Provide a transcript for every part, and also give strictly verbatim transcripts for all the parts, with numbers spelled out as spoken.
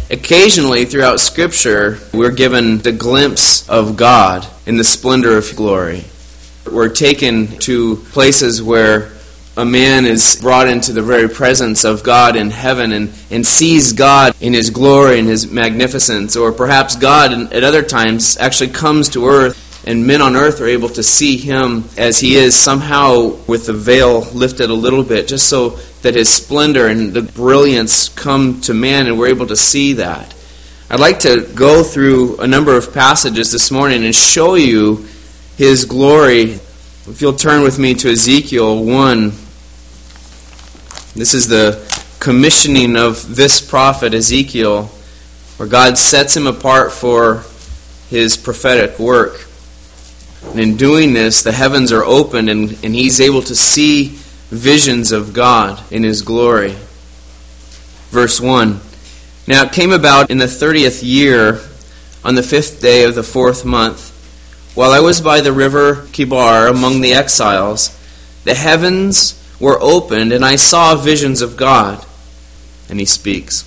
Occasionally throughout Scripture, we're given the glimpse of God in the splendor of glory. We're taken to places where a man is brought into the very presence of God in heaven and, and sees God in His glory and His magnificence. Or perhaps God at other times actually comes to earth and men on earth are able to see Him as He is, somehow with the veil lifted a little bit, just so that His splendor and the brilliance come to man and we're able to see that. I'd like to go through a number of passages this morning and show you His glory. If you'll turn with me to Ezekiel one. This is the commissioning of this prophet Ezekiel, where God sets him apart for his prophetic work. And in doing this, the heavens are opened and, and he's able to see visions of God in His glory. Verse one. Now it came about in the thirtieth year, on the fifth day of the fourth month, while I was by the river Kibar among the exiles, the heavens were opened, and I saw visions of God. And He speaks.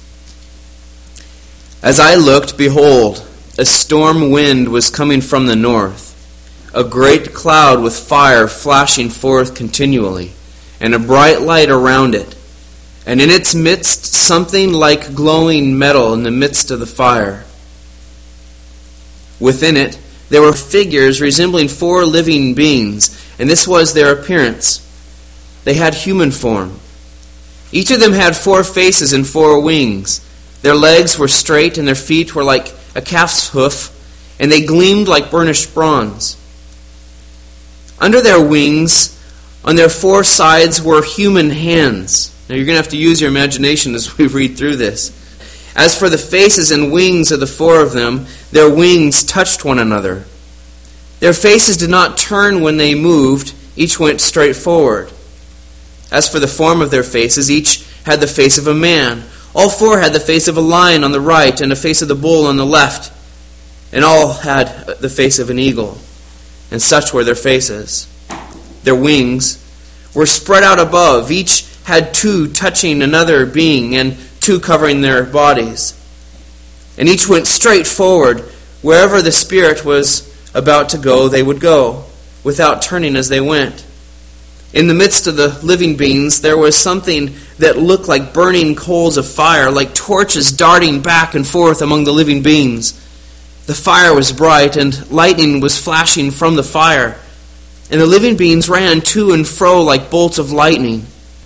As I looked, behold, a storm wind was coming from the north, a great cloud with fire flashing forth continually, and a bright light around it, and in its midst something like glowing metal in the midst of the fire. Within it there were figures resembling four living beings, and this was their appearance. They had human form. Each of them had four faces and four wings. Their legs were straight, and their feet were like a calf's hoof, and they gleamed like burnished bronze. Under their wings, on their four sides, were human hands. Now you're going to have to use your imagination as we read through this. As for the faces and wings of the four of them, their wings touched one another. Their faces did not turn when they moved, each went straight forward. As for the form of their faces, each had the face of a man. All four had the face of a lion on the right and the face of the bull on the left. And all had the face of an eagle. And such were their faces. Their wings were spread out above. Each had two touching another being and two covering their bodies. And each went straight forward. Wherever the Spirit was about to go, they would go, without turning as they went. In the midst of the living beings, there was something that looked like burning coals of fire, like torches darting back and forth among the living beings. The fire was bright, and lightning was flashing from the fire, and the living beings ran to and fro like bolts of lightning.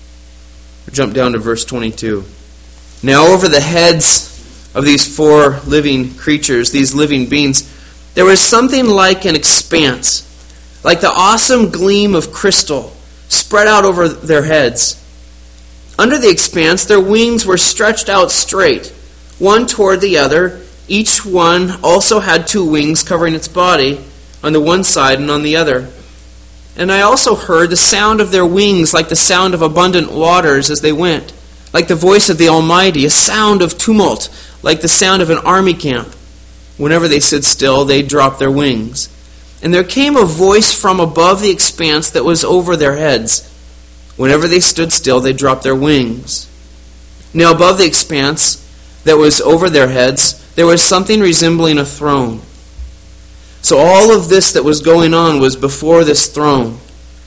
Jump down to verse twenty-two. Now over the heads of these four living creatures, these living beings, there was something like an expanse, like the awesome gleam of crystal, spread out over their heads. Under the expanse, their wings were stretched out straight, one toward the other. Each one also had two wings covering its body, on the one side and on the other. And I also heard the sound of their wings like the sound of abundant waters as they went, like the voice of the Almighty, a sound of tumult, like the sound of an army camp. Whenever they stood still, they dropped their wings. And there came a voice from above the expanse that was over their heads. Whenever they stood still, they dropped their wings. Now above the expanse that was over their heads, there was something resembling a throne. So all of this that was going on was before this throne.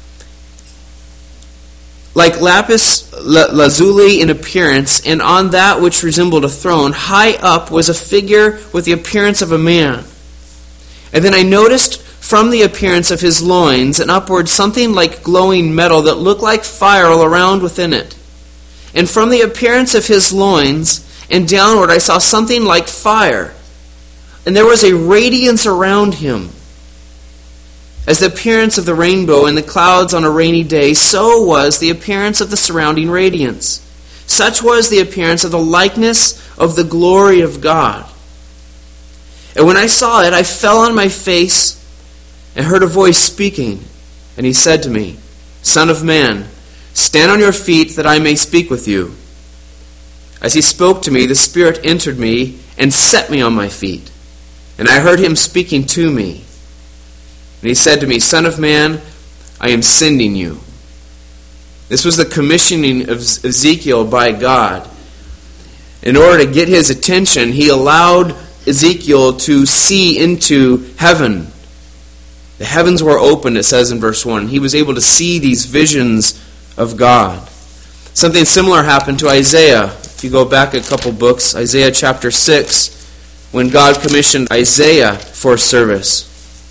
Like lapis lazuli in appearance, and on that which resembled a throne, high up was a figure with the appearance of a man. And then I noticed from the appearance of his loins and upward something like glowing metal that looked like fire all around within it. And from the appearance of his loins and downward I saw something like fire, and there was a radiance around him. As the appearance of the rainbow in the clouds on a rainy day, so was the appearance of the surrounding radiance. Such was the appearance of the likeness of the glory of God. And when I saw it, I fell on my face and heard a voice speaking. And he said to me, Son of man, stand on your feet that I may speak with you. As he spoke to me, the Spirit entered me and set me on my feet. And I heard him speaking to me. And he said to me, Son of man, I am sending you. This was the commissioning of Ezekiel by God. in order to get his attention, he allowed Ezekiel to see into heaven. The heavens were opened, it says in verse one. He was able to see these visions of God. Something similar happened to Isaiah. If you go back a couple books, Isaiah chapter six, when God commissioned Isaiah for service.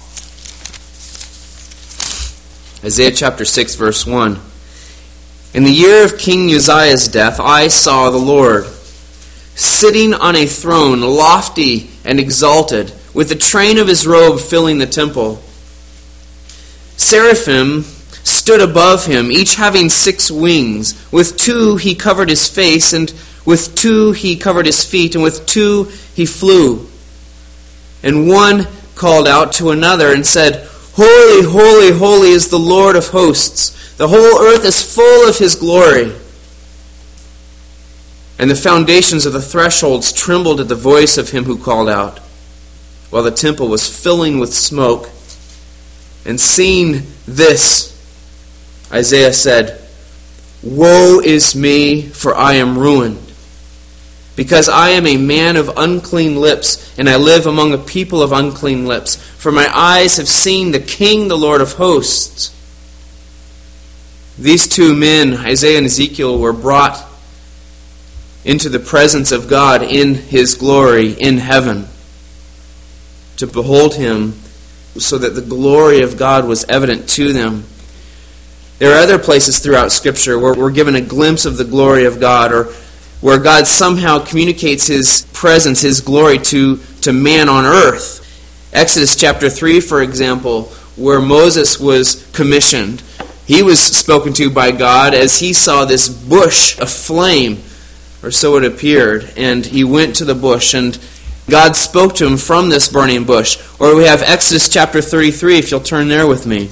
Isaiah chapter six, verse one. In the year of King Uzziah's death, I saw the Lord, sitting on a throne, lofty and exalted, with the train of his robe filling the temple. Seraphim stood above him, each having six wings. With two he covered his face, and with two he covered his feet, and with two he flew. And one called out to another and said, Holy, holy, holy is the Lord of hosts. The whole earth is full of his glory. And the foundations of the thresholds trembled at the voice of him who called out, while the temple was filling with smoke. And seeing this, Isaiah said, Woe is me, for I am ruined, because I am a man of unclean lips, and I live among a people of unclean lips. For my eyes have seen the King, the Lord of hosts. These two men, Isaiah and Ezekiel, were brought into the presence of God in his glory in heaven, to behold him, so that the glory of God was evident to them. There are other places throughout Scripture where we're given a glimpse of the glory of God, or where God somehow communicates his presence, his glory to, to man on earth. Exodus chapter three, for example, where Moses was commissioned. He was spoken to by God as he saw this bush aflame, or so it appeared, and he went to the bush, and God spoke to him from this burning bush. Or we have Exodus chapter thirty-three, if you'll turn there with me.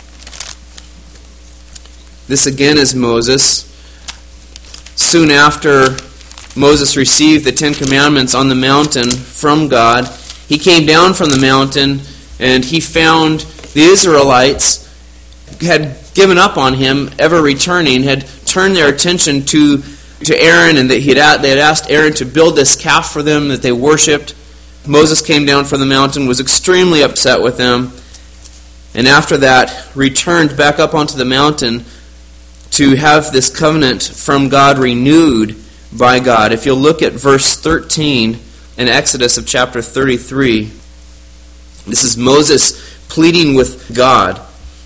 This again is Moses. Soon after Moses received the Ten Commandments on the mountain from God, he came down from the mountain and he found the Israelites had given up on him, ever returning, had turned their attention to to Aaron, and that he had, they had asked Aaron to build this calf for them that they worshipped. Moses came down from the mountain, was extremely upset with them, and after that returned back up onto the mountain to have this covenant from God renewed by God. If you'll look at verse thirteen in Exodus of chapter thirty-three, this is Moses pleading with God.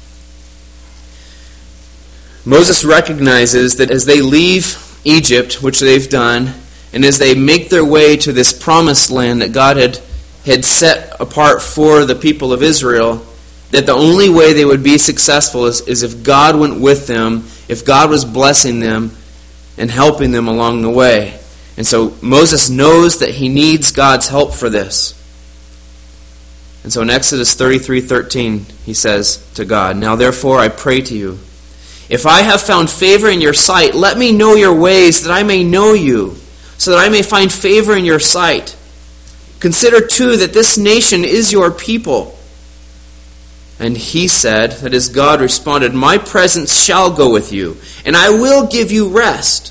Moses recognizes that as they leave Egypt, which they've done, and as they make their way to this promised land that God had, had set apart for the people of Israel, that the only way they would be successful is, is if God went with them, if God was blessing them and helping them along the way. And so Moses knows that he needs God's help for this. And so in Exodus thirty-three thirteen, he says to God, Now therefore I pray to you, if I have found favor in your sight, let me know your ways, that I may know you, so that I may find favor in your sight. Consider too that this nation is your people. And he said, that is, God responded, My presence shall go with you, and I will give you rest.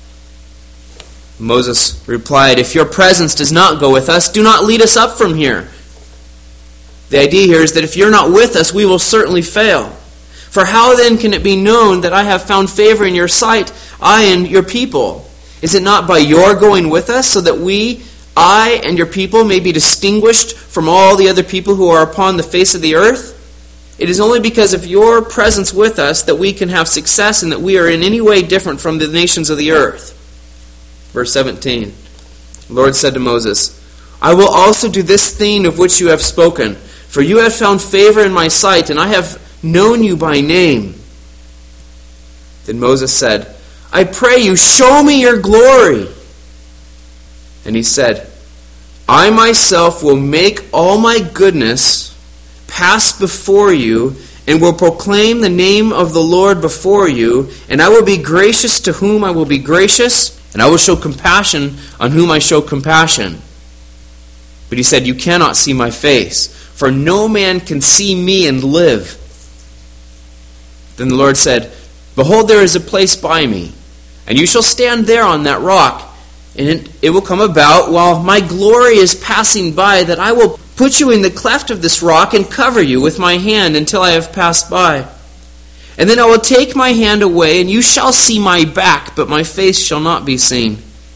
Moses replied, If your presence does not go with us, do not lead us up from here. The idea here is that if you're not with us, we will certainly fail. For how then can it be known that I have found favor in your sight, I and your people? Is it not by your going with us, so that we, I and your people, may be distinguished from all the other people who are upon the face of the earth? It is only because of your presence with us that we can have success, and that we are in any way different from the nations of the earth. Verse seventeen, the Lord said to Moses, I will also do this thing of which you have spoken, for you have found favor in my sight, and I have known you by name. Then Moses said, I pray you, show me your glory. And he said, I myself will make all my goodness pass before you, and will proclaim the name of the Lord before you, and I will be gracious to whom I will be gracious, and I will show compassion on whom I show compassion. But he said, You cannot see my face, for no man can see me and live. Then the Lord said, Behold, there is a place by me, and you shall stand there on that rock, And it, it will come about while my glory is passing by that I will put you in the cleft of this rock and cover you with my hand until I have passed by. And then I will take my hand away, and you shall see my back, but my face shall not be seen.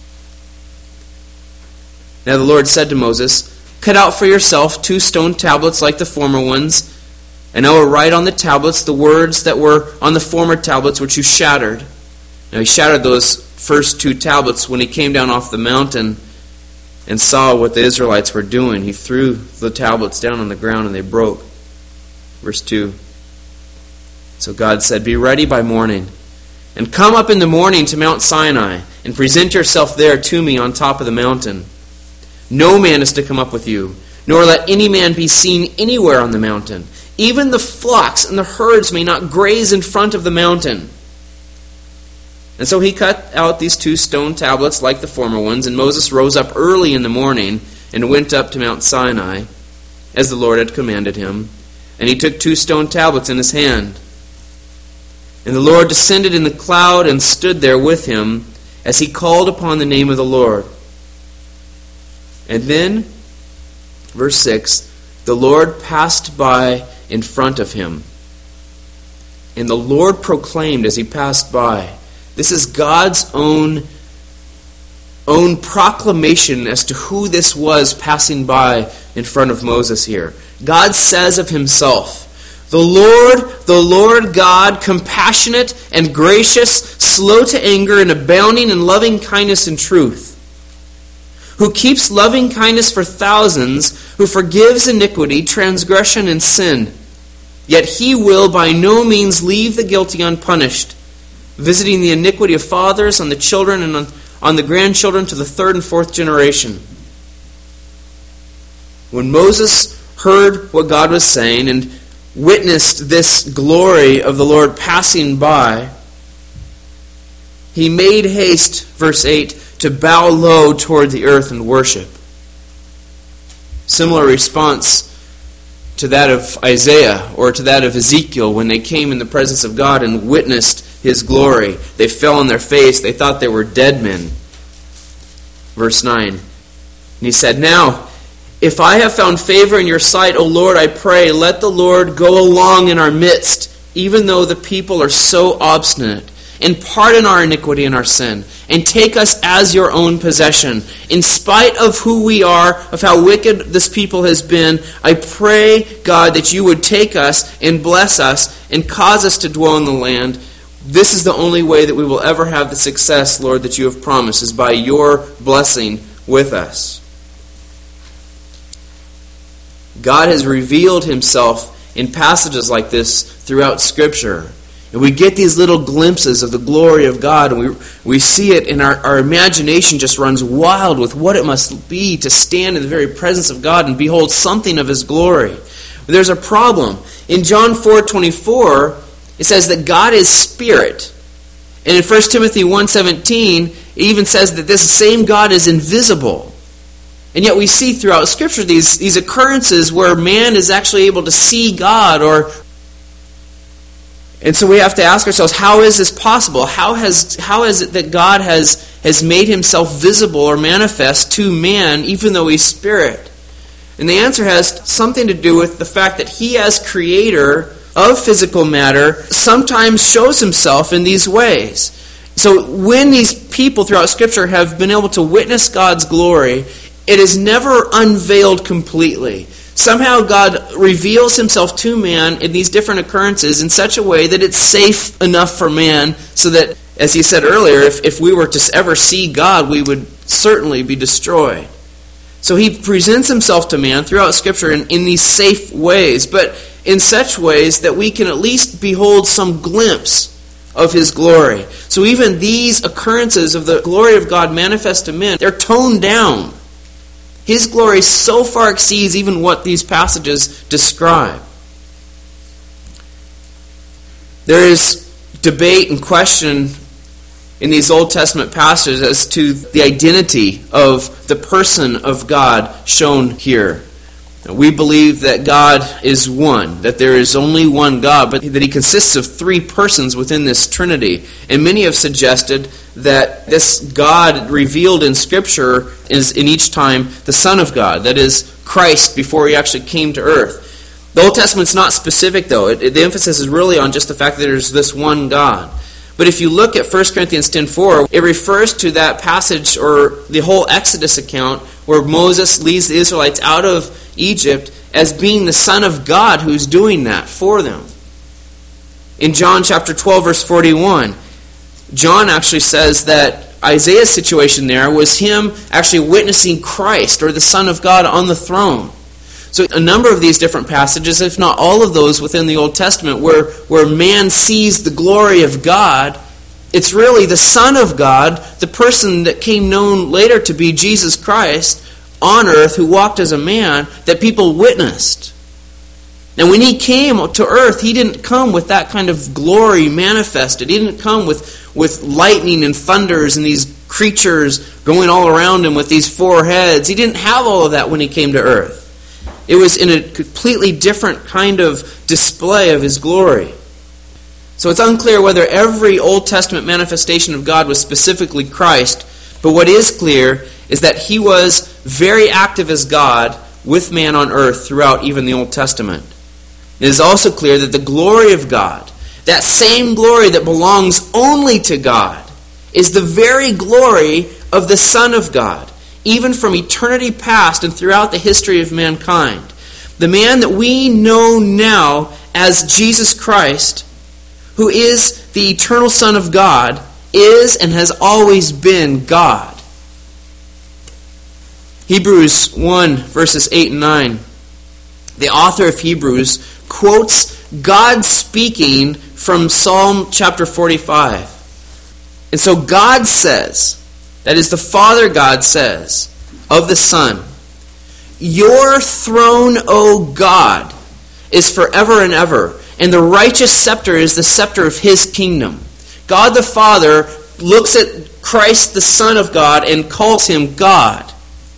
Now the Lord said to Moses, cut out for yourself two stone tablets like the former ones, and I will write on the tablets the words that were on the former tablets which you shattered. Now he shattered those first two tablets when he came down off the mountain and saw what the Israelites were doing. He threw the tablets down on the ground and they broke. Verse two. So God said, be ready by morning, and come up in the morning to Mount Sinai, and present yourself there to me on top of the mountain. No man is to come up with you, nor let any man be seen anywhere on the mountain. Even the flocks and the herds may not graze in front of the mountain. And so he cut out these two stone tablets like the former ones, and Moses rose up early in the morning and went up to Mount Sinai, as the Lord had commanded him. And he took two stone tablets in his hand. And the Lord descended in the cloud and stood there with him as he called upon the name of the Lord. And then, verse six, the Lord passed by in front of him. And the Lord proclaimed as he passed by. This is God's own, own proclamation as to who this was passing by in front of Moses here. God says of himself, the Lord, the Lord God, compassionate and gracious, slow to anger and abounding in loving kindness and truth, who keeps loving kindness for thousands, who forgives iniquity, transgression, and sin. Yet he will by no means leave the guilty unpunished, visiting the iniquity of fathers on the children and on, on the grandchildren to the third and fourth generation. When Moses heard what God was saying and witnessed this glory of the Lord passing by, he made haste, verse eight, to bow low toward the earth and worship. Similar response to that of Isaiah or to that of Ezekiel when they came in the presence of God and witnessed his glory. They fell on their face. They thought they were dead men. Verse nine. And he said, now, if I have found favor in your sight, O Lord, I pray, let the Lord go along in our midst, even though the people are so obstinate, and pardon our iniquity and our sin, and take us as your own possession. In spite of who we are, of how wicked this people has been, I pray, God, that you would take us and bless us and cause us to dwell in the land. This is the only way that we will ever have the success, Lord, that you have promised, is by your blessing with us. God has revealed himself in passages like this throughout Scripture. And we get these little glimpses of the glory of God, and we we see it, and our, our imagination just runs wild with what it must be to stand in the very presence of God and behold something of his glory. But there's a problem. In John four twenty-four, it says that God is spirit. And in First Timothy one seventeen, it even says that this same God is invisible. And yet we see throughout Scripture these, these occurrences where man is actually able to see God. or And so we have to ask ourselves, how is this possible? How has how is it that God has, has made himself visible or manifest to man even though he's spirit? And the answer has something to do with the fact that he, as creator of physical matter, sometimes shows himself in these ways. So when these people throughout Scripture have been able to witness God's glory, it is never unveiled completely. Somehow God reveals himself to man in these different occurrences in such a way that it's safe enough for man so that, as he said earlier, if, if we were to ever see God, we would certainly be destroyed. So he presents himself to man throughout Scripture in, in these safe ways, but in such ways that we can at least behold some glimpse of his glory. So even these occurrences of the glory of God manifest to men, they're toned down. His glory so far exceeds even what these passages describe. There is debate and question in these Old Testament passages as to the identity of the person of God shown here. We believe that God is one, that there is only one God, but that he consists of three persons within this Trinity. And many have suggested that this God revealed in Scripture is in each time the Son of God, that is Christ before he actually came to earth. The Old Testament's not specific, though. It, it, the emphasis is really on just the fact that there's this one God. But if you look at First Corinthians ten four, it refers to that passage or the whole Exodus account where Moses leads the Israelites out of Egypt as being the Son of God who's doing that for them. In John chapter twelve, verse forty-one, John actually says that Isaiah's situation there was him actually witnessing Christ or the Son of God on the throne. So a number of these different passages, if not all of those within the Old Testament, where, where man sees the glory of God, it's really the Son of God, the person that came known later to be Jesus Christ on earth, who walked as a man, that people witnessed. Now when he came to earth, he didn't come with that kind of glory manifested. He didn't come with, with lightning and thunders and these creatures going all around him with these four heads. He didn't have all of that when he came to earth. It was in a completely different kind of display of his glory. So it's unclear whether every Old Testament manifestation of God was specifically Christ, but what is clear is that he was very active as God with man on earth throughout even the Old Testament. It is also clear that the glory of God, that same glory that belongs only to God, is the very glory of the Son of God, even from eternity past and throughout the history of mankind. The man that we know now as Jesus Christ, who is the eternal Son of God, is and has always been God. Hebrews one, verses eight and nine. The author of Hebrews quotes God speaking from Psalm chapter forty-five. And so God says, that is the Father God says of the Son, "Your throne, O God, is forever and ever, and the righteous scepter is the scepter of his kingdom." God the Father looks at Christ the Son of God and calls him God.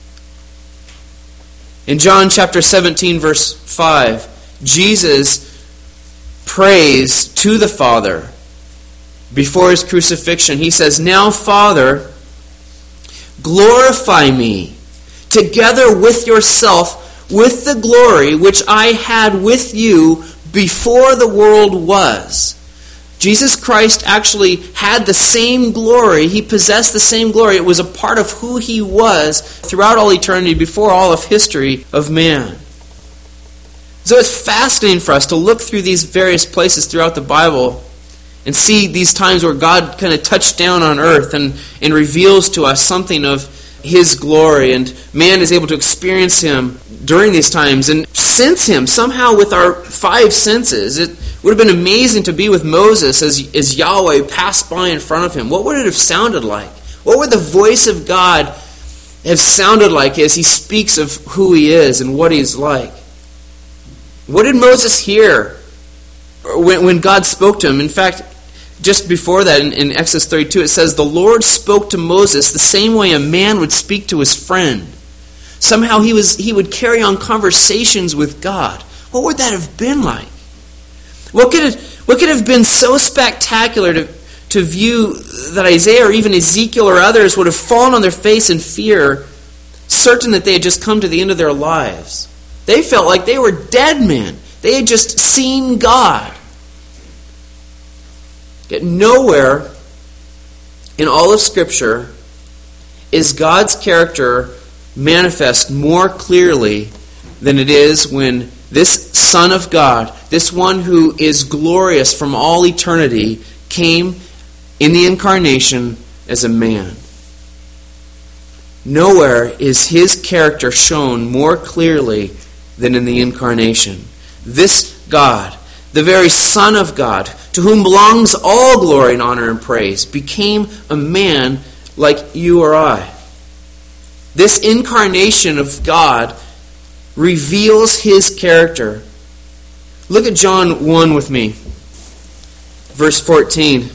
In John chapter seventeen, verse five, Jesus prays to the Father before his crucifixion. He says, "Now, Father, glorify me together with yourself with the glory which I had with you before the world was." Jesus Christ actually had the same glory. He possessed the same glory. It was a part of who he was throughout all eternity, before all of history of man. So it's fascinating for us to look through these various places throughout the Bible and see these times where God kind of touched down on earth and, and reveals to us something of his glory, and man is able to experience him during these times and sense him somehow with our five senses. It would have been amazing to be with Moses as, as Yahweh passed by in front of him. What would it have sounded like? What would the voice of God have sounded like as he speaks of who he is and what he's like? What did Moses hear when, when God spoke to him? In fact, just before that, in, in Exodus thirty-two, it says, "The Lord spoke to Moses the same way a man would speak to his friend." Somehow he was he would carry on conversations with God. What would that have been like? What could it, what could have been so spectacular to, to view that Isaiah or even Ezekiel or others would have fallen on their face in fear, certain that they had just come to the end of their lives? They felt like they were dead men. They had just seen God. Yet nowhere in all of Scripture is God's character manifest more clearly than it is when this Son of God, this one who is glorious from all eternity, came in the incarnation as a man. Nowhere is his character shown more clearly than in the incarnation. This God, the very Son of God, to whom belongs all glory and honor and praise, became a man like you or I. This incarnation of God reveals his character. Look at John one with me. Verse fourteen.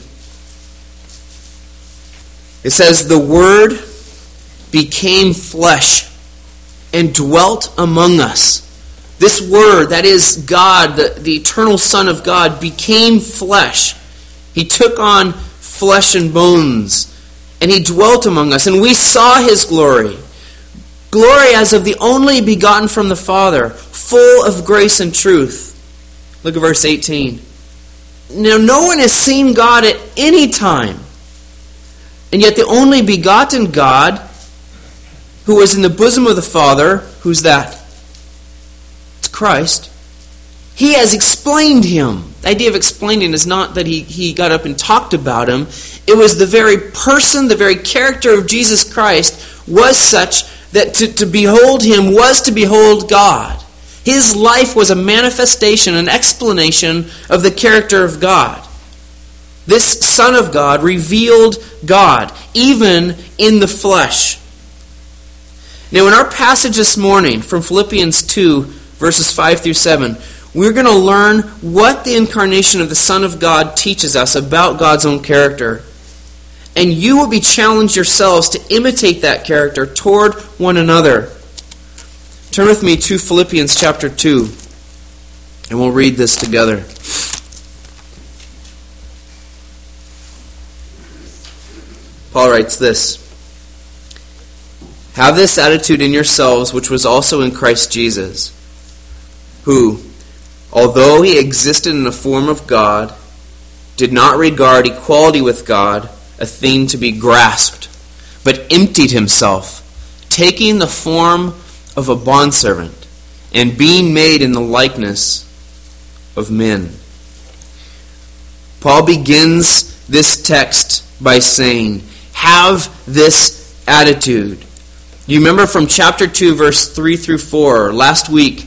It says, "The Word became flesh and dwelt among us. This Word, that is God, the, the eternal Son of God, became flesh. He took on flesh and bones, and He dwelt among us, and we saw His glory. Glory as of the only begotten from the Father, full of grace and truth. Look at verse eighteen. Now no one has seen God at any time, and yet the only begotten God, who was in the bosom of the Father, who's that? It's Christ. He has explained Him. The idea of explaining is not that he, he got up and talked about Him. It was the very person, the very character of Jesus Christ was such that to, to behold Him was to behold God. His life was a manifestation, an explanation of the character of God. This Son of God revealed God, even in the flesh. Now, in our passage this morning from Philippians two, verses five through seven, we're going to learn what the incarnation of the Son of God teaches us about God's own character. And you will be challenged yourselves to imitate that character toward one another. Turn with me to Philippians chapter two, and we'll read this together. Paul writes this: "Have this attitude in yourselves, which was also in Christ Jesus, who, although He existed in the form of God, did not regard equality with God a thing to be grasped, but emptied Himself, taking the form of a bondservant, and being made in the likeness of men." Paul begins this text by saying, have this attitude. You remember from chapter two, verse three through four, last week,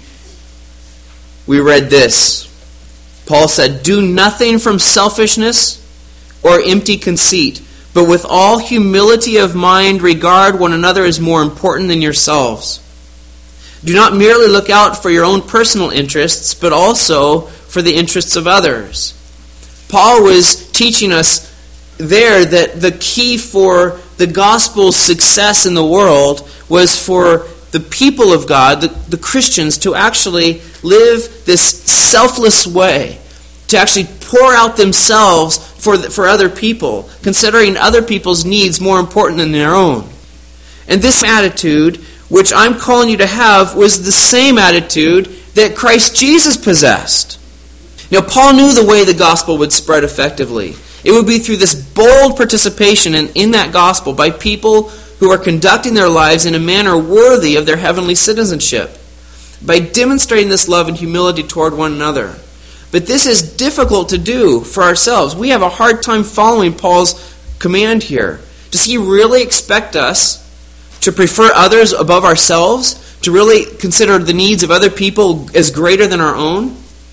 we read this. Paul said, "Do nothing from selfishness or empty conceit, but with all humility of mind regard one another as more important than yourselves. Do not merely look out for your own personal interests, but also for the interests of others." Paul was teaching us there that the key for the gospel's success in the world was for the people of God, the, the Christians, to actually live this selfless way, to actually pour out themselves for the, for other people, considering other people's needs more important than their own. And this attitude, which I'm calling you to have, was the same attitude that Christ Jesus possessed. Now, Paul knew the way the gospel would spread effectively. It would be through this bold participation in, in that gospel by people who are conducting their lives in a manner worthy of their heavenly citizenship, by demonstrating this love and humility toward one another. But this is difficult to do for ourselves. We have a hard time following Paul's command here. Does he really expect us to prefer others above ourselves? To really consider the needs of other people as greater than our own?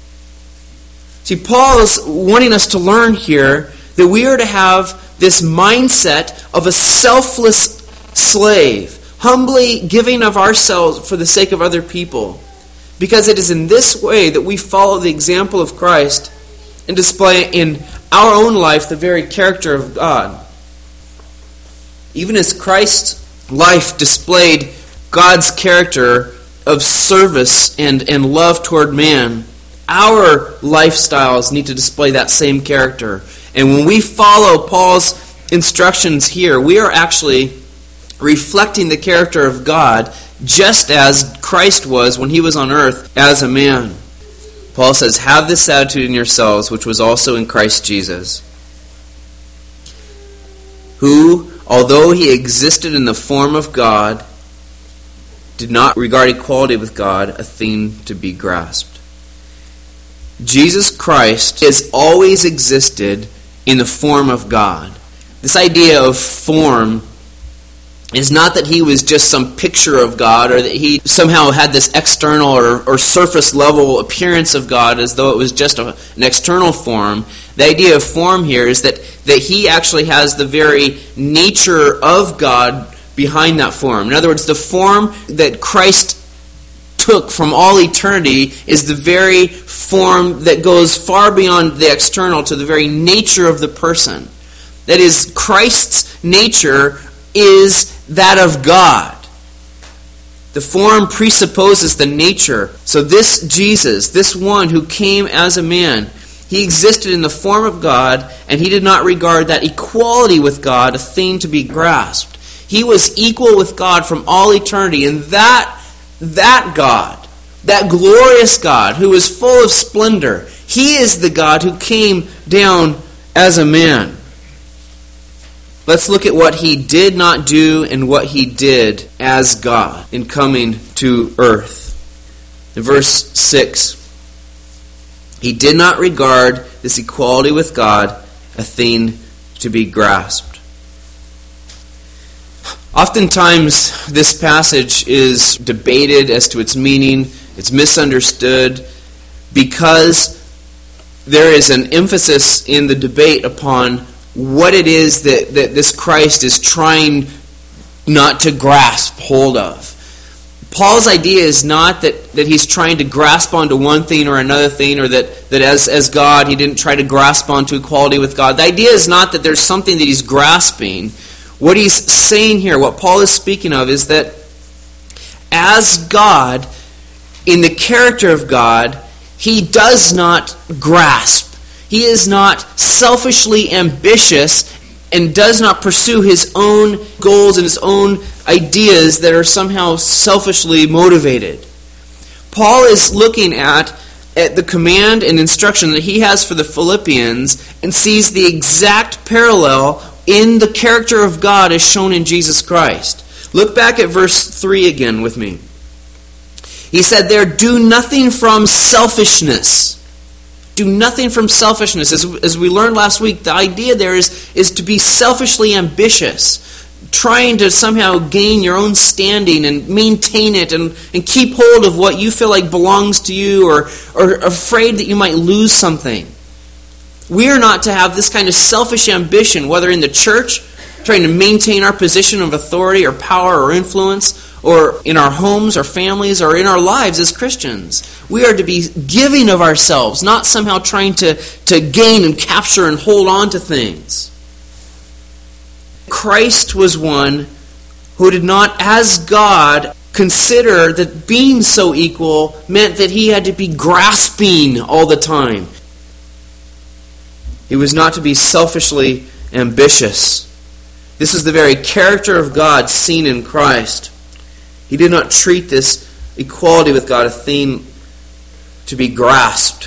See, Paul is wanting us to learn here that we are to have this mindset of a selfless slave, humbly giving of ourselves for the sake of other people. Because it is in this way that we follow the example of Christ and display in our own life the very character of God. Even as Christ's life displayed God's character of service and, and love toward man, our lifestyles need to display that same character. And when we follow Paul's instructions here, we are actually reflecting the character of God just as Christ was when he was on earth as a man. Paul says, have this attitude in yourselves, which was also in Christ Jesus, who, although he existed in the form of God, did not regard equality with God a thing to be grasped. Jesus Christ has always existed in the form of God. This idea of form is not that he was just some picture of God, or that he somehow had this external or, or surface level appearance of God as though it was just a, an external form. The idea of form here is that, that he actually has the very nature of God behind that form. In other words, the form that Christ took from all eternity is the very form that goes far beyond the external to the very nature of the person. That is, Christ's nature is that of God. The form presupposes the nature. So this Jesus, this one who came as a man, he existed in the form of God, and he did not regard that equality with God a thing to be grasped. He was equal with God from all eternity, and that, that God, that glorious God who is full of splendor, he is the God who came down as a man. Let's look at what he did not do and what he did as God in coming to earth. In verse six, he did not regard this equality with God a thing to be grasped. Oftentimes, this passage is debated as to its meaning. It's misunderstood because there is an emphasis in the debate upon what it is that, that this Christ is trying not to grasp hold of. Paul's idea is not that, that he's trying to grasp onto one thing or another thing, or that, that as, as God he didn't try to grasp onto equality with God. The idea is not that there's something that he's grasping. What he's saying here, what Paul is speaking of, is that as God, in the character of God, he does not grasp. He is not selfishly ambitious and does not pursue his own goals and his own ideas that are somehow selfishly motivated. Paul is looking at, at the command and instruction that he has for the Philippians and sees the exact parallel in the character of God as shown in Jesus Christ. Look back at verse three again with me. He said there, do nothing from selfishness. Do nothing from selfishness. As, as we learned last week, the idea there is, is to be selfishly ambitious, trying to somehow gain your own standing and maintain it and, and keep hold of what you feel like belongs to you, or, or afraid that you might lose something. We are not to have this kind of selfish ambition, whether in the church, trying to maintain our position of authority or power or influence, or in our homes or families or in our lives as Christians. We are to be giving of ourselves, not somehow trying to, to gain and capture and hold on to things. Christ was one who did not, as God, consider that being so equal meant that he had to be grasping all the time. He was not to be selfishly ambitious. This is the very character of God seen in Christ. He did not treat this equality with God a thing to be grasped.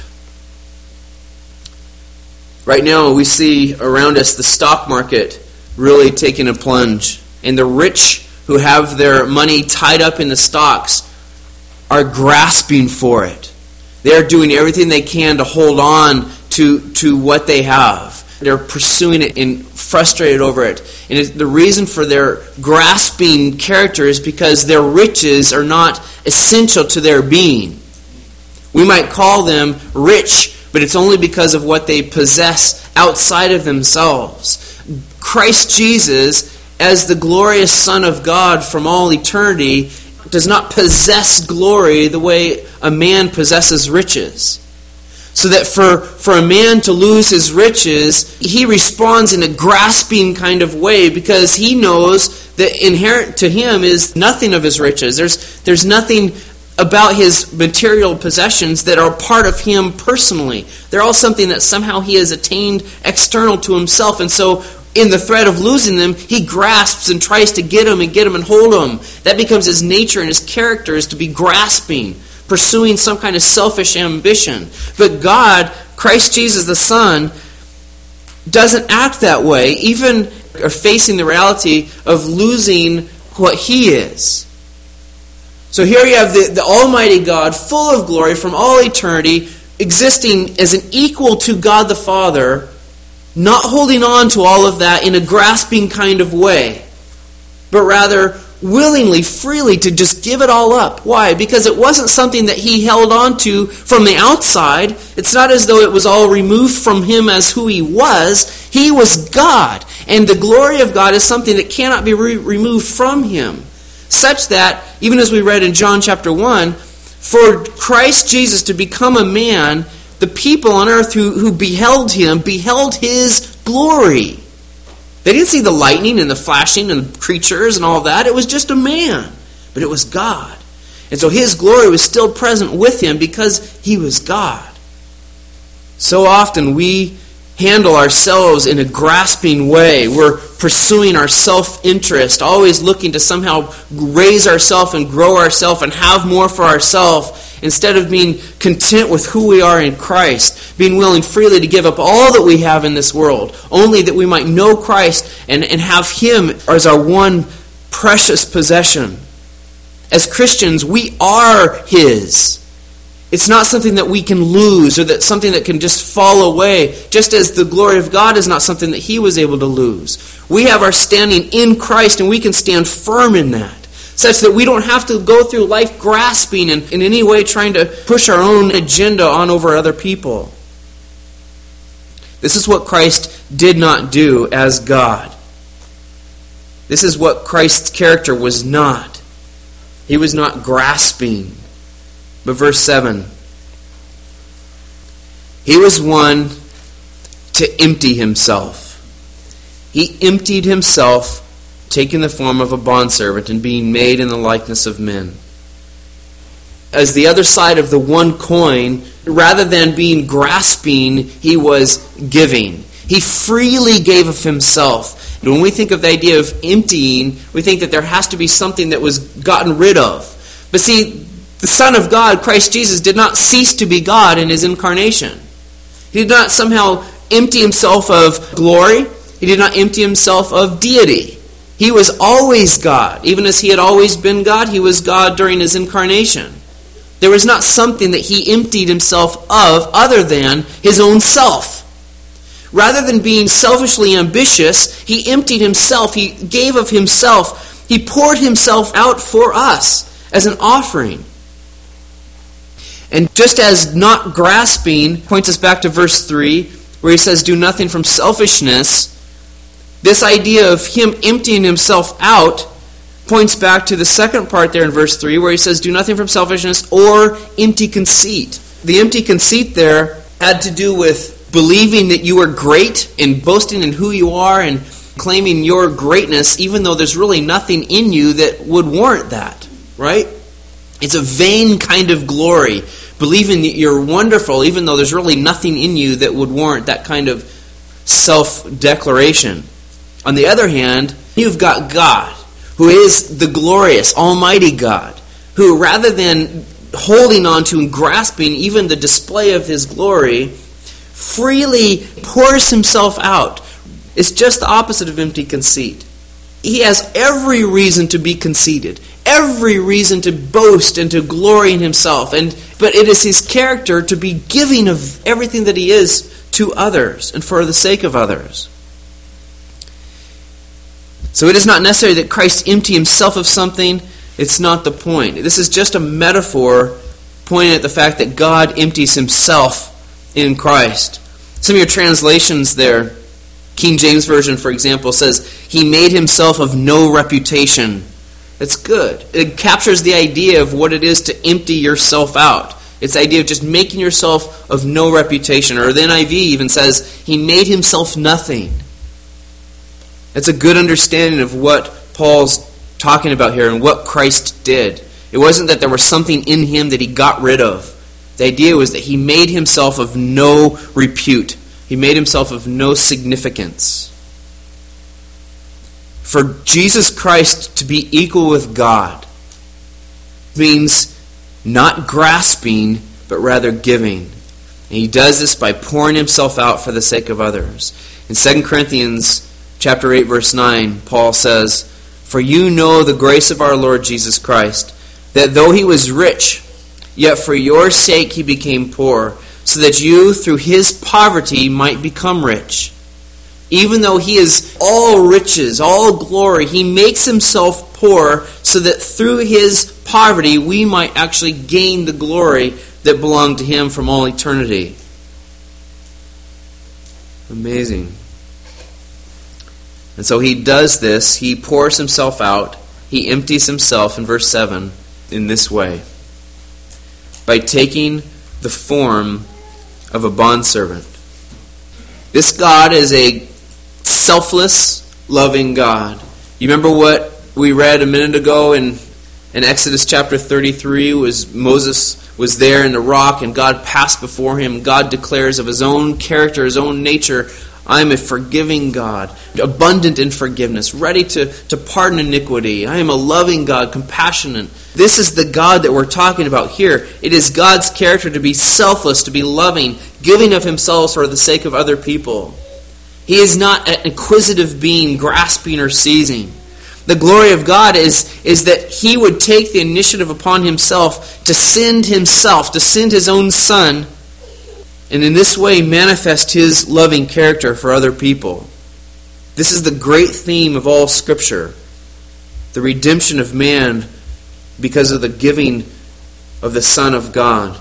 Right now we see around us the stock market really taking a plunge. And the rich who have their money tied up in the stocks are grasping for it. They are doing everything they can to hold on to, to what they have. They're pursuing it and frustrated over it. And it, the reason for their grasping character is because their riches are not essential to their being. We might call them rich, but it's only because of what they possess outside of themselves. Christ Jesus, as the glorious Son of God from all eternity, does not possess glory the way a man possesses riches. So that for, for a man to lose his riches, he responds in a grasping kind of way because he knows that inherent to him is nothing of his riches. There's, there's nothing about his material possessions that are part of him personally. They're all something that somehow he has attained external to himself. And so in the threat of losing them, he grasps and tries to get them and get them and hold them. That becomes his nature and his character, is to be grasping, pursuing some kind of selfish ambition. But God, Christ Jesus the Son, doesn't act that way, even or facing the reality of losing what he is. So here you have the, the Almighty God, full of glory from all eternity, existing as an equal to God the Father, not holding on to all of that in a grasping kind of way, but rather willingly, freely to just give it all up. Why? Because it wasn't something that he held on to from the outside. It's not as though it was all removed from him as who he was. He was God. And the glory of God is something that cannot be re- removed from him. Such that, even as we read in John chapter one, for Christ Jesus to become a man, the people on earth who, who beheld him, beheld his glory. They didn't see the lightning and the flashing and the creatures and all that. It was just a man. But it was God. And so his glory was still present with him because he was God. So often we handle ourselves in a grasping way. We're pursuing our self-interest, always looking to somehow raise ourselves and grow ourselves and have more for ourselves, instead of being content with who we are in Christ, being willing freely to give up all that we have in this world, only that we might know Christ and, and have Him as our one precious possession. As Christians, we are His. It's not something that we can lose or that something that can just fall away, just as the glory of God is not something that He was able to lose. We have our standing in Christ, and we can stand firm in that, such that we don't have to go through life grasping and in any way trying to push our own agenda on over other people. This is what Christ did not do as God. This is what Christ's character was not. He was not grasping. But verse seven, He was one to empty Himself. He emptied Himself, taking the form of a bondservant and being made in the likeness of men. As the other side of the one coin, rather than being grasping, He was giving. He freely gave of Himself. And when we think of the idea of emptying, we think that there has to be something that was gotten rid of. But see, the Son of God, Christ Jesus, did not cease to be God in His incarnation. He did not somehow empty Himself of glory. He did not empty Himself of deity. He was always God. Even as He had always been God, He was God during His incarnation. There was not something that He emptied Himself of other than His own self. Rather than being selfishly ambitious, He emptied Himself. He gave of Himself. He poured Himself out for us as an offering. And just as not grasping points us back to verse three, where He says, do nothing from selfishness, this idea of Him emptying Himself out points back to the second part there in verse three, where He says, do nothing from selfishness or empty conceit. The empty conceit there had to do with believing that you are great and boasting in who you are and claiming your greatness, even though there's really nothing in you that would warrant that, right? It's a vain kind of glory, believing that you're wonderful, even though there's really nothing in you that would warrant that kind of self-declaration. On the other hand, you've got God, who is the glorious, almighty God, who rather than holding on to and grasping even the display of His glory, freely pours Himself out. It's just the opposite of empty conceit. He has every reason to be conceited, every reason to boast and to glory in Himself, and but it is His character to be giving of everything that He is to others and for the sake of others. So it is not necessary that Christ empty Himself of something. It's not the point. This is just a metaphor pointing at the fact that God empties Himself in Christ. Some of your translations there, King James Version, for example, says, He made Himself of no reputation. It's good. It captures the idea of what it is to empty yourself out. It's the idea of just making yourself of no reputation. Or the N I V even says, He made Himself nothing. That's a good understanding of what Paul's talking about here and what Christ did. It wasn't that there was something in Him that He got rid of. The idea was that He made Himself of no repute. He made Himself of no significance. For Jesus Christ to be equal with God means not grasping, but rather giving. And He does this by pouring Himself out for the sake of others. In Second Corinthians chapter eight, verse nine, Paul says, For you know the grace of our Lord Jesus Christ, that though He was rich, yet for your sake He became poor, so that you through His poverty might become rich. Even though He is all riches, all glory, He makes Himself poor so that through His poverty we might actually gain the glory that belonged to Him from all eternity. Amazing. And so He does this. He pours Himself out. He empties Himself in verse seven in this way, by taking the form of a bondservant. This God is a selfless, loving God. You remember what we read a minute ago in In Exodus chapter thirty-three, was Moses was there in the rock, and God passed before him. God declares of his own character, his own nature, I am a forgiving God, abundant in forgiveness, ready to, to pardon iniquity. I am a loving God, compassionate. This is the God that we're talking about here. It is God's character to be selfless, to be loving, giving of himself for the sake of other people. He is not an inquisitive being, grasping or seizing. The glory of God is, is that he would take the initiative upon himself to send himself, to send his own Son, and in this way manifest his loving character for other people. This is the great theme of all Scripture, the redemption of man because of the giving of the Son of God.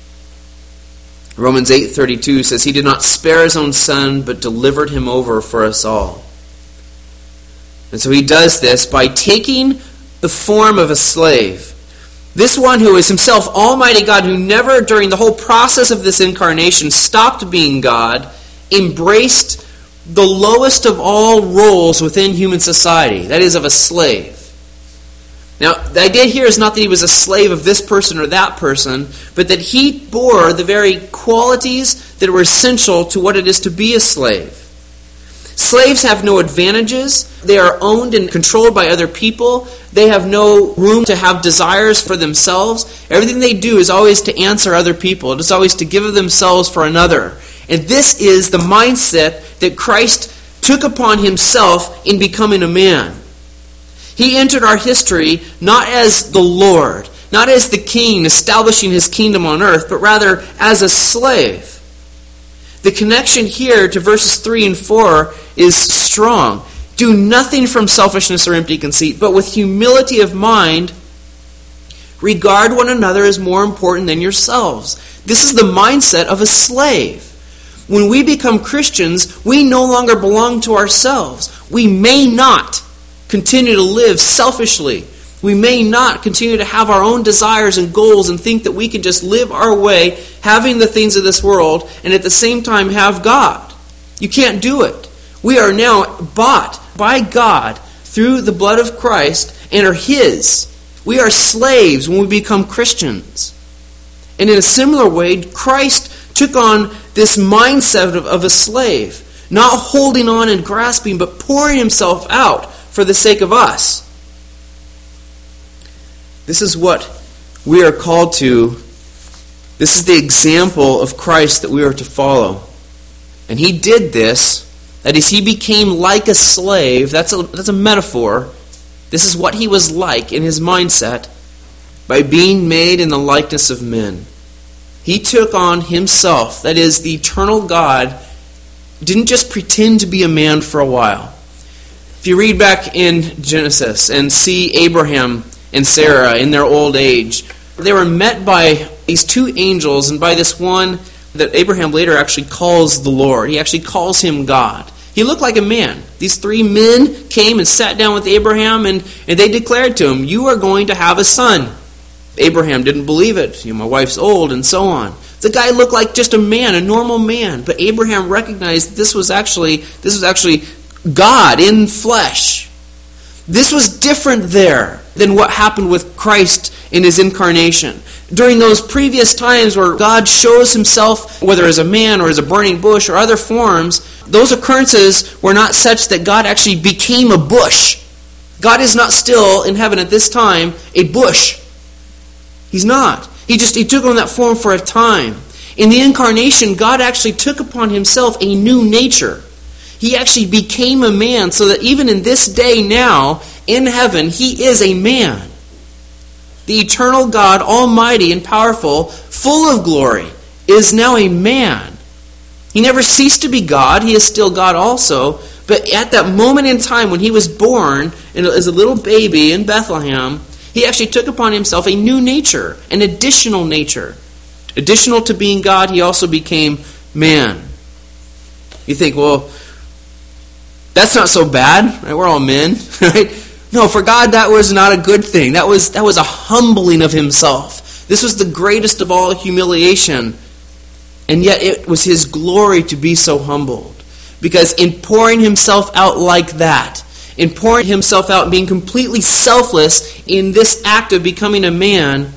Romans eight thirty-two says, He did not spare his own Son, but delivered him over for us all. And so he does this by taking the form of a slave. This one who is himself Almighty God, who never during the whole process of this incarnation stopped being God, embraced the lowest of all roles within human society, that is, of a slave. Now, the idea here is not that he was a slave of this person or that person, but that he bore the very qualities that were essential to what it is to be a slave. Slaves have no advantages. They are owned and controlled by other people. They have no room to have desires for themselves. Everything they do is always to answer other people. It is always to give of themselves for another. And this is the mindset that Christ took upon himself in becoming a man. He entered our history not as the Lord, not as the king establishing his kingdom on earth, but rather as a slave. The connection here to verses three and four is strong. Do nothing from selfishness or empty conceit, but with humility of mind, regard one another as more important than yourselves. This is the mindset of a slave. When we become Christians, we no longer belong to ourselves. We may not continue to live selfishly. We may not continue to have our own desires and goals and think that we can just live our way, having the things of this world, and at the same time have God. You can't do it. We are now bought by God through the blood of Christ and are His. We are slaves when we become Christians. And in a similar way, Christ took on this mindset of, of a slave, not holding on and grasping, but pouring himself out for the sake of us. This is what we are called to. This is the example of Christ that we are to follow. And He did this. That is, He became like a slave. That's a, that's a metaphor. This is what He was like in His mindset by being made in the likeness of men. He took on Himself, that is, the eternal God, didn't just pretend to be a man for a while. If you read back in Genesis and see Abraham and Sarah in their old age, they were met by these two angels and by this one that Abraham later actually calls the Lord. He actually calls him God. He looked like a man. These three men came and sat down with Abraham, and, and they declared to him, "You are going to have a son." Abraham didn't believe it. You know, my wife's old, and so on. The guy looked like just a man, a normal man. But Abraham recognized this was actually this was actually God in flesh. This was different there than what happened with Christ in His incarnation. During those previous times where God shows Himself, whether as a man or as a burning bush or other forms, those occurrences were not such that God actually became a bush. God is not still in heaven at this time a bush. He's not. He just he took on that form for a time. In the incarnation, God actually took upon Himself a new nature. He actually became a man so that even in this day now, in heaven, He is a man. The eternal God, almighty and powerful, full of glory, is now a man. He never ceased to be God. He is still God also. But at that moment in time when He was born as a little baby in Bethlehem, He actually took upon Himself a new nature, an additional nature. Additional to being God, He also became man. You think, well, that's not so bad, right? We're all men, right? No, for God that was not a good thing. That was that was a humbling of Himself. This was the greatest of all humiliation. And yet it was His glory to be so humbled. Because in pouring Himself out like that, in pouring himself out and being completely selfless in this act of becoming a man,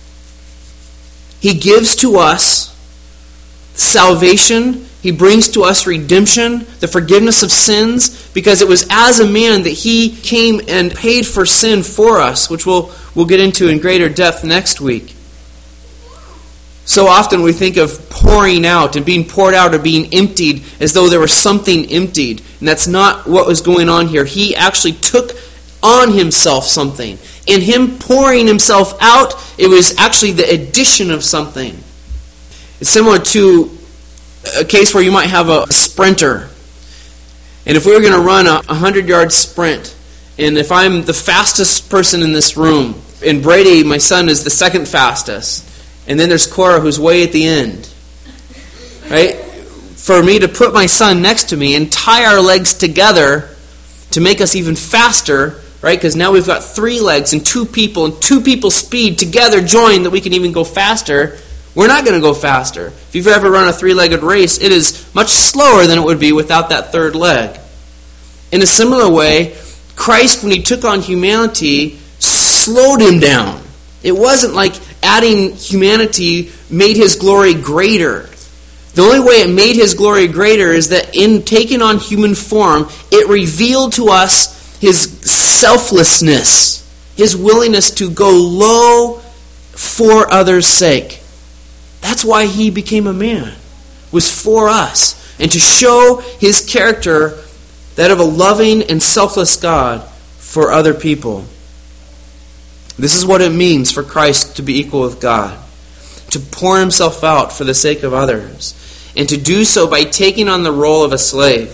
he gives to us salvation. He brings to us redemption, the forgiveness of sins, because it was as a man that he came and paid for sin for us, which we'll, we'll get into in greater depth next week. So often we think of pouring out and being poured out or being emptied as though there was something emptied. And that's not what was going on here. He actually took on himself something. In him pouring himself out, it was actually the addition of something. It's similar to a case where you might have a sprinter. And if we were going to run a hundred-yard sprint, and if I'm the fastest person in this room, and Brady, my son, is the second fastest, and then there's Cora who's way at the end, right? For me to put my son next to me and tie our legs together to make us even faster, right? Because now we've got three legs and two people, and two people's speed together joined that we can even go faster. We're not going to go faster. If you've ever run a three-legged race, it is much slower than it would be without that third leg. In a similar way, Christ, when he took on humanity, slowed him down. It wasn't like adding humanity made his glory greater. The only way it made his glory greater is that in taking on human form, it revealed to us his selflessness, his willingness to go low for others' sake. That's why he became a man, was for us, and to show his character, that of a loving and selfless God, for other people. This is what it means for Christ to be equal with God, to pour himself out for the sake of others, and to do so by taking on the role of a slave.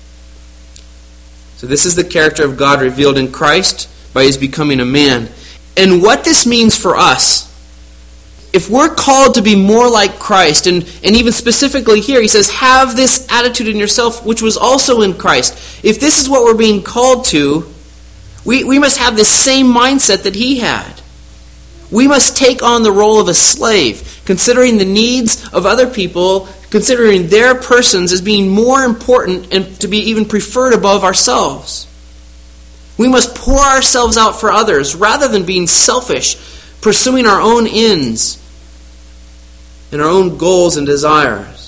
So this is the character of God revealed in Christ by his becoming a man. And what this means for us, if we're called to be more like Christ, and, and even specifically here, he says, have this attitude in yourself, which was also in Christ. If this is what we're being called to, we, we must have the same mindset that he had. We must take on the role of a slave, considering the needs of other people, considering their persons as being more important and to be even preferred above ourselves. We must pour ourselves out for others, rather than being selfish, pursuing our own ends and our own goals and desires.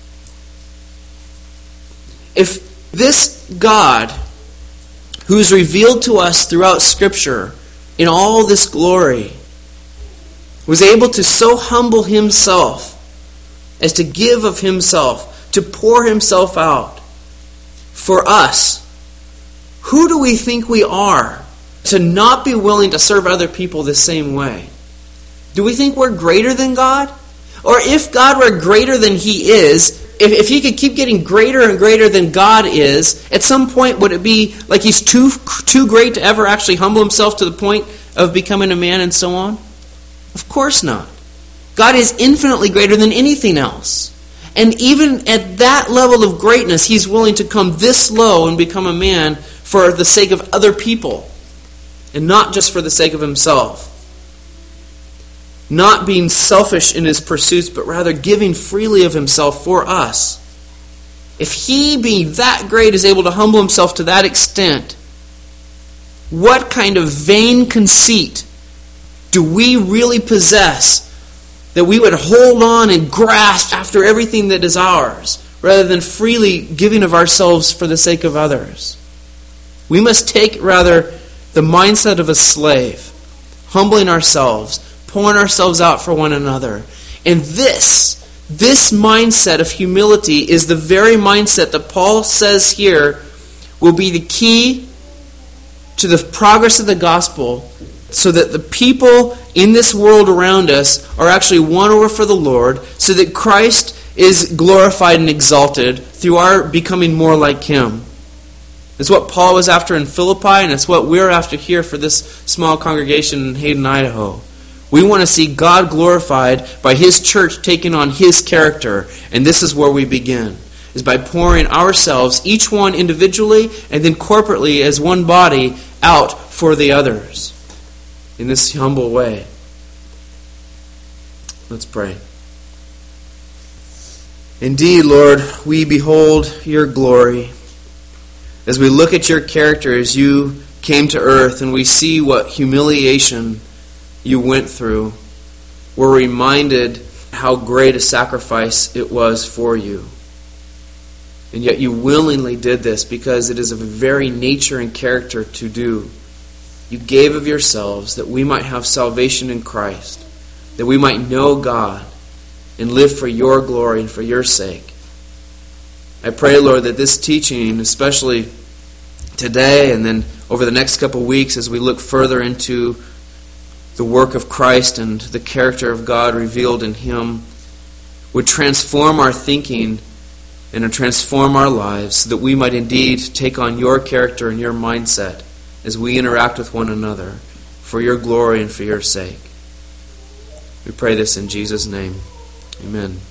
If this God, who is revealed to us throughout Scripture in all this glory, was able to so humble himself as to give of himself, to pour himself out for us, who do we think we are to not be willing to serve other people the same way? Do we think we're greater than God? Or if God were greater than he is, if, if he could keep getting greater and greater than God is, at some point would it be like he's too, too great to ever actually humble himself to the point of becoming a man and so on? Of course not. God is infinitely greater than anything else. And even at that level of greatness, he's willing to come this low and become a man for the sake of other people, and not just for the sake of himself. Not being selfish in his pursuits, but rather giving freely of himself for us. If he, being that great, is able to humble himself to that extent, what kind of vain conceit do we really possess that we would hold on and grasp after everything that is ours, rather than freely giving of ourselves for the sake of others? We must take, rather, the mindset of a slave, humbling ourselves, pouring ourselves out for one another. And this, this mindset of humility is the very mindset that Paul says here will be the key to the progress of the gospel, so that the people in this world around us are actually won over for the Lord, so that Christ is glorified and exalted through our becoming more like him. It's what Paul was after in Philippi, and it's what we're after here for this small congregation in Hayden, Idaho. We want to see God glorified by his church taking on his character, and this is where we begin, is by pouring ourselves, each one individually and then corporately as one body, out for the others in this humble way. Let's pray. Indeed, Lord, we behold your glory. As we look at your character as you came to earth and we see what humiliation you went through, we're reminded how great a sacrifice it was for you. And yet you willingly did this because it is of a very nature and character to do. You gave of yourselves that we might have salvation in Christ, that we might know God and live for your glory and for your sake. I pray, Lord, that this teaching, especially today and then over the next couple of weeks as we look further into the work of Christ and the character of God revealed in Him, would transform our thinking and transform our lives so that we might indeed take on your character and your mindset as we interact with one another for your glory and for your sake. We pray this in Jesus' name. Amen.